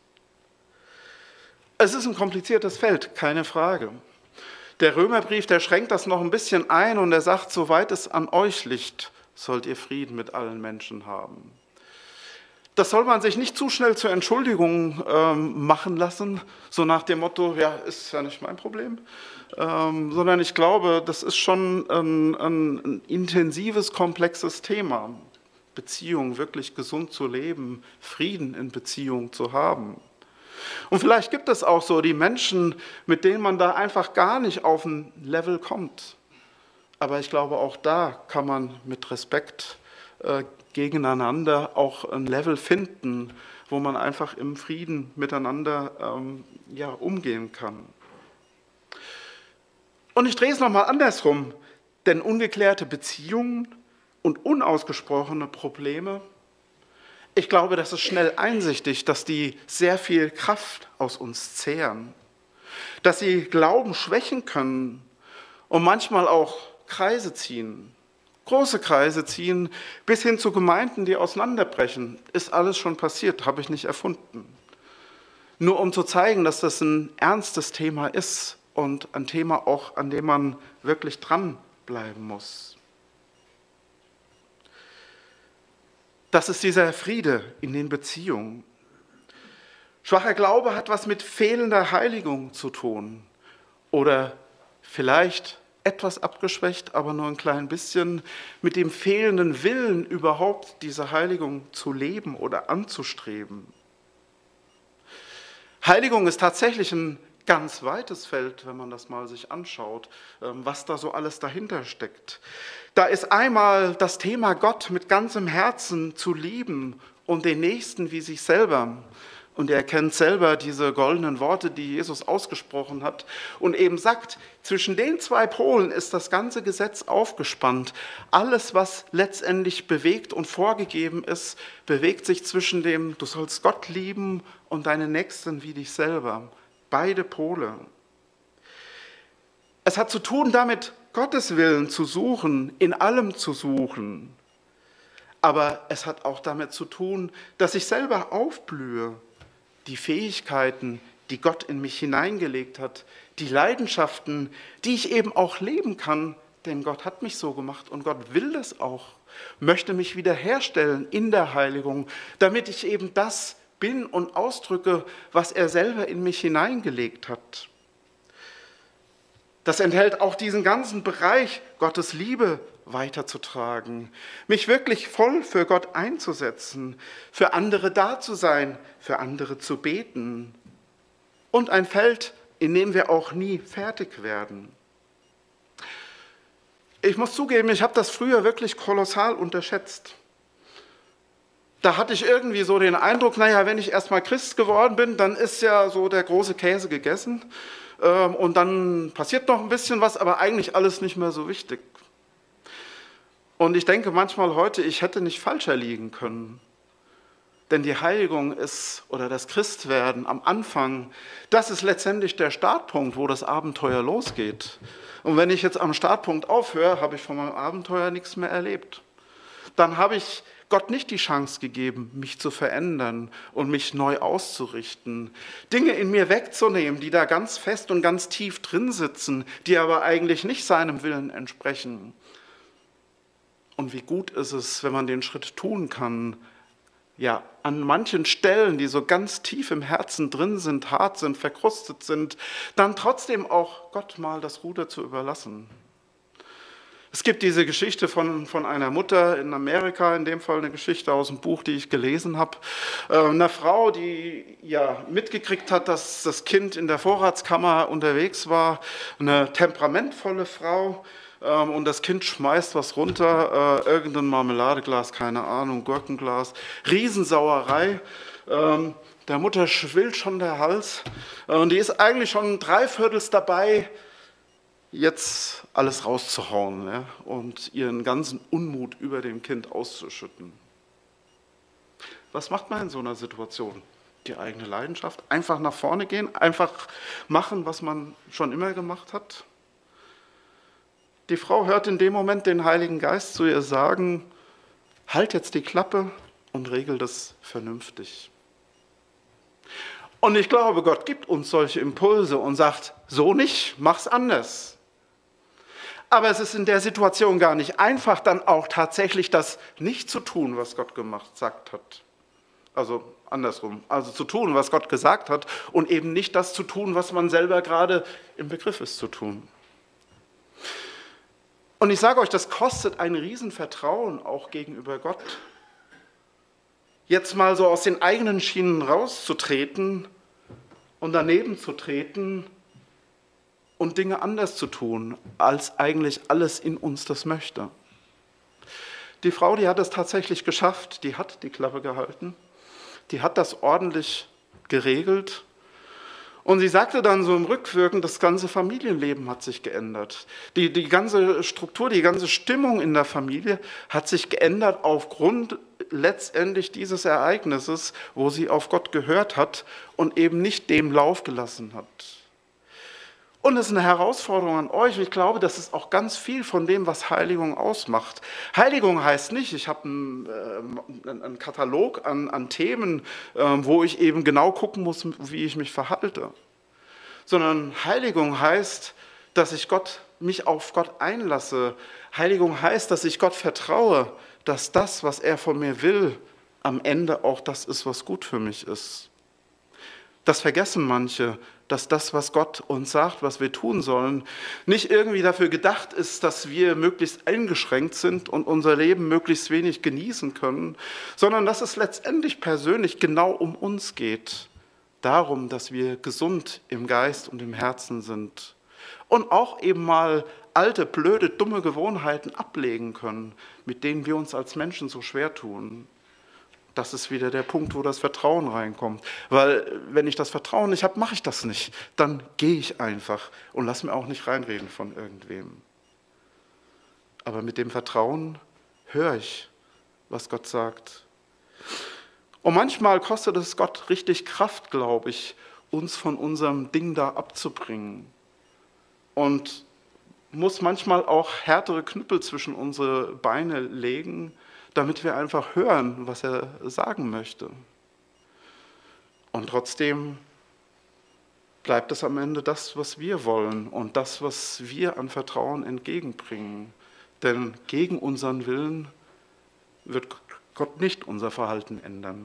Es ist ein kompliziertes Feld, keine Frage. Der Römerbrief, der schränkt das noch ein bisschen ein und er sagt: Soweit es an euch liegt, sollt ihr Frieden mit allen Menschen haben. Das soll man sich nicht zu schnell zur Entschuldigung ähm, machen lassen, so nach dem Motto, ja, ist ja nicht mein Problem, ähm, sondern ich glaube, das ist schon ein, ein, ein intensives, komplexes Thema. Beziehung wirklich gesund zu leben, Frieden in Beziehung zu haben. Und vielleicht gibt es auch so die Menschen, mit denen man da einfach gar nicht auf ein Level kommt. Aber ich glaube, auch da kann man mit Respekt äh, gegeneinander auch ein Level finden, wo man einfach im Frieden miteinander ähm, ja, umgehen kann. Und ich drehe es nochmal andersrum, denn ungeklärte Beziehungen und unausgesprochene Probleme, ich glaube, das ist schnell einsichtig, dass die sehr viel Kraft aus uns zehren, dass sie Glauben schwächen können und manchmal auch Kreise ziehen. Große Kreise ziehen, bis hin zu Gemeinden, die auseinanderbrechen. Ist alles schon passiert, habe ich nicht erfunden. Nur um zu zeigen, dass das ein ernstes Thema ist und ein Thema auch, an dem man wirklich dranbleiben muss. Das ist dieser Friede in den Beziehungen. Schwacher Glaube hat was mit fehlender Heiligung zu tun. Oder vielleicht etwas abgeschwächt, aber nur ein klein bisschen, mit dem fehlenden Willen, überhaupt diese Heiligung zu leben oder anzustreben. Heiligung ist tatsächlich ein ganz weites Feld, wenn man das mal sich anschaut, was da so alles dahinter steckt. Da ist einmal das Thema, Gott mit ganzem Herzen zu lieben und den Nächsten wie sich selber. Und er kennt selber diese goldenen Worte, die Jesus ausgesprochen hat und eben sagt, zwischen den zwei Polen ist das ganze Gesetz aufgespannt. Alles, was letztendlich bewegt und vorgegeben ist, bewegt sich zwischen dem, du sollst Gott lieben und deinen Nächsten wie dich selber. Beide Pole. Es hat zu tun damit, Gottes Willen zu suchen, in allem zu suchen. Aber es hat auch damit zu tun, dass ich selber aufblühe. Die Fähigkeiten, die Gott in mich hineingelegt hat, die Leidenschaften, die ich eben auch leben kann, denn Gott hat mich so gemacht und Gott will das auch, möchte mich wiederherstellen in der Heiligung, damit ich eben das bin und ausdrücke, was er selber in mich hineingelegt hat. Das enthält auch diesen ganzen Bereich, Gottes Liebe weiterzutragen, mich wirklich voll für Gott einzusetzen, für andere da zu sein, für andere zu beten. Und ein Feld, in dem wir auch nie fertig werden. Ich muss zugeben, ich habe das früher wirklich kolossal unterschätzt. Da hatte ich irgendwie so den Eindruck, naja, wenn ich erstmal Christ geworden bin, dann ist ja so der große Käse gegessen. Und dann passiert noch ein bisschen was, aber eigentlich alles nicht mehr so wichtig. Und ich denke manchmal heute, ich hätte nicht falscher liegen können. Denn die Heiligung ist, oder das Christwerden am Anfang, das ist letztendlich der Startpunkt, wo das Abenteuer losgeht. Und wenn ich jetzt am Startpunkt aufhöre, habe ich von meinem Abenteuer nichts mehr erlebt. Dann habe ich Gott nicht die Chance gegeben, mich zu verändern und mich neu auszurichten. Dinge in mir wegzunehmen, die da ganz fest und ganz tief drin sitzen, die aber eigentlich nicht seinem Willen entsprechen. Und wie gut ist es, wenn man den Schritt tun kann, ja, an manchen Stellen, die so ganz tief im Herzen drin sind, hart sind, verkrustet sind, dann trotzdem auch Gott mal das Ruder zu überlassen. Es gibt diese Geschichte von, von einer Mutter in Amerika, in dem Fall eine Geschichte aus dem Buch, die ich gelesen habe. Äh, einer Frau, die ja mitgekriegt hat, dass das Kind in der Vorratskammer unterwegs war. Eine temperamentvolle Frau. Ähm, und das Kind schmeißt was runter, äh, irgendein Marmeladeglas, keine Ahnung, Gurkenglas. Riesensauerei. Ähm, der Mutter schwillt schon der Hals. Äh, und die ist eigentlich schon dreiviertels dabei, jetzt alles rauszuhauen, ja, und ihren ganzen Unmut über dem Kind auszuschütten. Was macht man in so einer Situation? Die eigene Leidenschaft? Einfach nach vorne gehen? Einfach machen, was man schon immer gemacht hat? Die Frau hört in dem Moment den Heiligen Geist zu ihr sagen, halt jetzt die Klappe und regel das vernünftig. Und ich glaube, Gott gibt uns solche Impulse und sagt, so nicht, mach's anders. Aber es ist in der Situation gar nicht einfach, dann auch tatsächlich das nicht zu tun, was Gott gemacht, gesagt hat. Also andersrum, also zu tun, was Gott gesagt hat und eben nicht das zu tun, was man selber gerade im Begriff ist zu tun. Und ich sage euch, das kostet ein Riesenvertrauen auch gegenüber Gott. Jetzt mal so aus den eigenen Schienen rauszutreten und daneben zu treten und Dinge anders zu tun, als eigentlich alles in uns das möchte. Die Frau, die hat es tatsächlich geschafft, die hat die Klappe gehalten, die hat das ordentlich geregelt. Und sie sagte dann so im Rückwirken, das ganze Familienleben hat sich geändert. Die, die ganze Struktur, die ganze Stimmung in der Familie hat sich geändert aufgrund letztendlich dieses Ereignisses, wo sie auf Gott gehört hat und eben nicht dem Lauf gelassen hat. Und es ist eine Herausforderung an euch. Ich glaube, das ist auch ganz viel von dem, was Heiligung ausmacht. Heiligung heißt nicht, ich habe einen, äh, einen Katalog an, an Themen, äh, wo ich eben genau gucken muss, wie ich mich verhalte. Sondern Heiligung heißt, dass ich Gott, mich auf Gott einlasse. Heiligung heißt, dass ich Gott vertraue, dass das, was er von mir will, am Ende auch das ist, was gut für mich ist. Das vergessen manche, dass das, was Gott uns sagt, was wir tun sollen, nicht irgendwie dafür gedacht ist, dass wir möglichst eingeschränkt sind und unser Leben möglichst wenig genießen können, sondern dass es letztendlich persönlich genau um uns geht. Darum, dass wir gesund im Geist und im Herzen sind. Und auch eben mal alte, blöde, dumme Gewohnheiten ablegen können, mit denen wir uns als Menschen so schwer tun. das ist wieder der Punkt, wo das Vertrauen reinkommt. Weil wenn ich das Vertrauen nicht habe, mache ich das nicht. Dann gehe ich einfach und lass mir auch nicht reinreden von irgendwem. Aber mit dem Vertrauen höre ich, was Gott sagt. Und manchmal kostet es Gott richtig Kraft, glaube ich, uns von unserem Ding da abzubringen. Und muss manchmal auch härtere Knüppel zwischen unsere Beine legen, damit wir einfach hören, was er sagen möchte. Und trotzdem bleibt es am Ende das, was wir wollen und das, was wir an Vertrauen entgegenbringen. Denn gegen unseren Willen wird Gott nicht unser Verhalten ändern.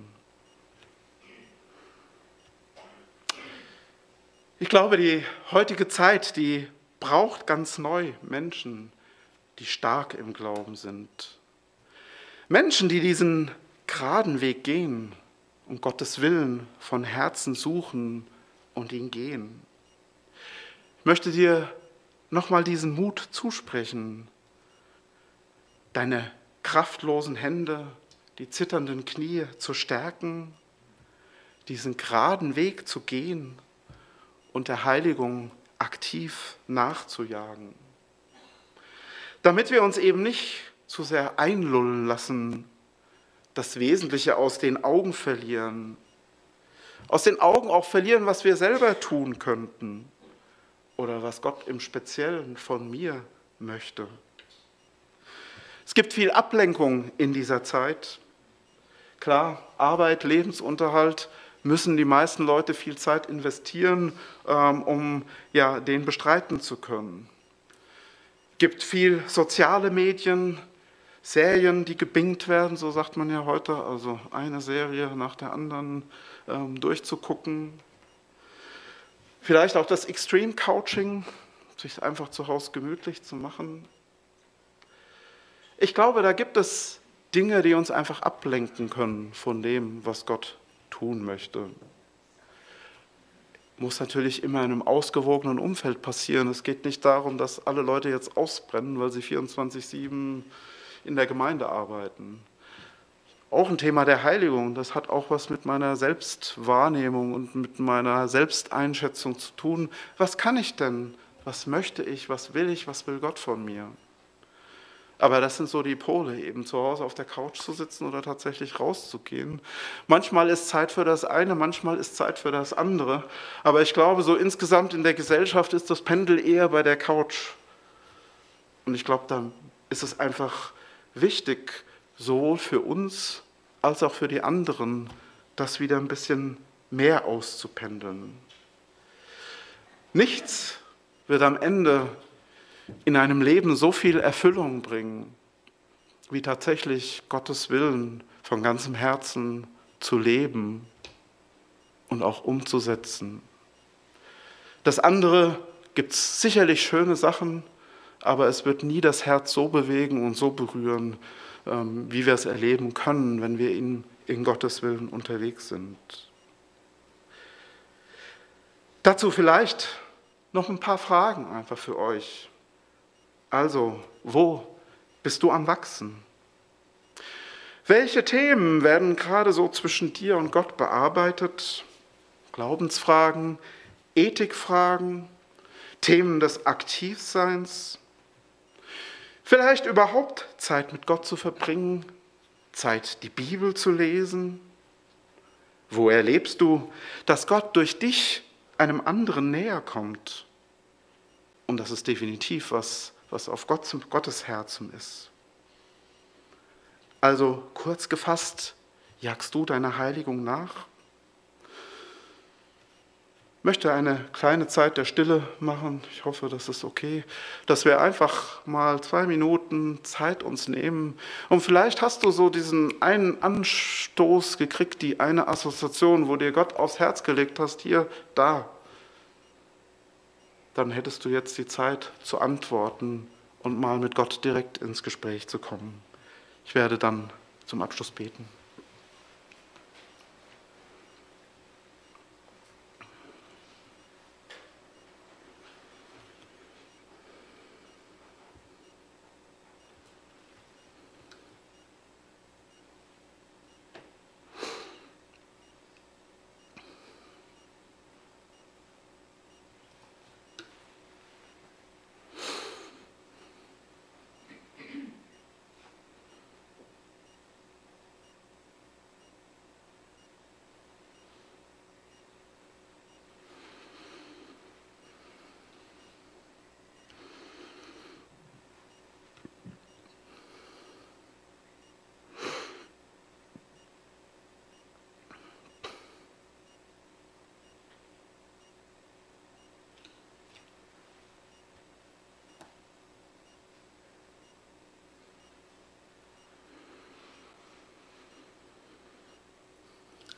Ich glaube, die heutige Zeit, die braucht ganz neu Menschen, die stark im Glauben sind. Menschen, die diesen geraden Weg gehen und Gottes Willen von Herzen suchen und ihn gehen. Ich möchte dir nochmal diesen Mut zusprechen, deine kraftlosen Hände, die zitternden Knie zu stärken, diesen geraden Weg zu gehen und der Heiligung aktiv nachzujagen. Damit wir uns eben nicht zu sehr einlullen lassen, das Wesentliche aus den Augen verlieren, aus den Augen auch verlieren, was wir selber tun könnten oder was Gott im Speziellen von mir möchte. Es gibt viel Ablenkung in dieser Zeit. Klar, Arbeit, Lebensunterhalt müssen die meisten Leute viel Zeit investieren, ähm, um ja, den bestreiten zu können. Es gibt viel soziale Medien, Serien, die gebingt werden, so sagt man ja heute, also eine Serie nach der anderen ähm, durchzugucken. Vielleicht auch das Extreme Couching, sich einfach zu Hause gemütlich zu machen. Ich glaube, da gibt es Dinge, die uns einfach ablenken können von dem, was Gott tun möchte. Muss natürlich immer in einem ausgewogenen Umfeld passieren. Es geht nicht darum, dass alle Leute jetzt ausbrennen, weil sie vierundzwanzig sieben in der Gemeinde arbeiten. Auch ein Thema der Heiligung, das hat auch was mit meiner Selbstwahrnehmung und mit meiner Selbsteinschätzung zu tun. Was kann ich denn? Was möchte ich? Was will ich? Was will Gott von mir? Aber das sind so die Pole, eben zu Hause auf der Couch zu sitzen oder tatsächlich rauszugehen. Manchmal ist Zeit für das eine, manchmal ist Zeit für das andere. Aber ich glaube, so insgesamt in der Gesellschaft ist das Pendel eher bei der Couch. Und ich glaube, da ist es einfach wichtig, sowohl für uns als auch für die anderen, das wieder ein bisschen mehr auszupendeln. Nichts wird am Ende in einem Leben so viel Erfüllung bringen, wie tatsächlich Gottes Willen von ganzem Herzen zu leben und auch umzusetzen. Das andere gibt es sicherlich schöne Sachen, aber es wird nie das Herz so bewegen und so berühren, wie wir es erleben können, wenn wir in, in Gottes Willen unterwegs sind. Dazu vielleicht noch ein paar Fragen einfach für euch. Also, wo bist du am Wachsen? Welche Themen werden gerade so zwischen dir und Gott bearbeitet? Glaubensfragen, Ethikfragen, Themen des Aktivseins? Vielleicht überhaupt Zeit mit Gott zu verbringen, Zeit, die Bibel zu lesen? Wo erlebst du, dass Gott durch dich einem anderen näher kommt? Und das ist definitiv was, was auf Gott, Gottes Herzen ist. Also kurz gefasst, jagst du deiner Heiligung nach? Ich möchte eine kleine Zeit der Stille machen. Ich hoffe, das ist okay, dass wir einfach mal zwei Minuten Zeit uns nehmen. Und vielleicht hast du so diesen einen Anstoß gekriegt, die eine Assoziation, wo dir Gott aufs Herz gelegt hast, hier, da. Dann hättest du jetzt die Zeit zu antworten und mal mit Gott direkt ins Gespräch zu kommen. Ich werde dann zum Abschluss beten.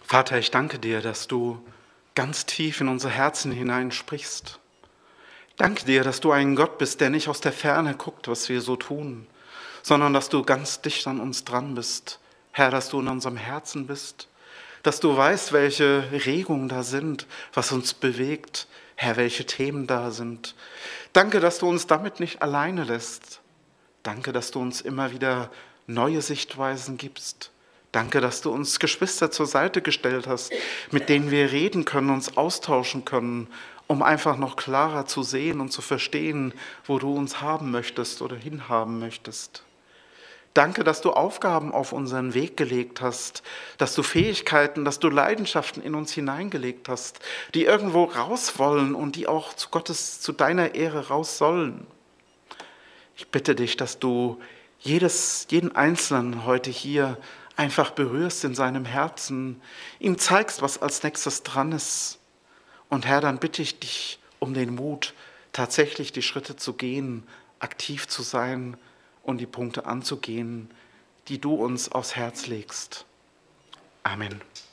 Vater, ich danke dir, dass du ganz tief in unsere Herzen hinein sprichst. Danke dir, dass du ein Gott bist, der nicht aus der Ferne guckt, was wir so tun, sondern dass du ganz dicht an uns dran bist. Herr, dass du in unserem Herzen bist, dass du weißt, welche Regungen da sind, was uns bewegt, Herr, welche Themen da sind. Danke, dass du uns damit nicht alleine lässt. Danke, dass du uns immer wieder neue Sichtweisen gibst. Danke, dass du uns Geschwister zur Seite gestellt hast, mit denen wir reden können, uns austauschen können, um einfach noch klarer zu sehen und zu verstehen, wo du uns haben möchtest oder hinhaben möchtest. Danke, dass du Aufgaben auf unseren Weg gelegt hast, dass du Fähigkeiten, dass du Leidenschaften in uns hineingelegt hast, die irgendwo raus wollen und die auch zu Gottes, zu deiner Ehre raus sollen. Ich bitte dich, dass du jedes, jeden Einzelnen heute hier einfach berührst in seinem Herzen, ihm zeigst, was als nächstes dran ist. Und Herr, dann bitte ich dich um den Mut, tatsächlich die Schritte zu gehen, aktiv zu sein und die Punkte anzugehen, die du uns aufs Herz legst. Amen.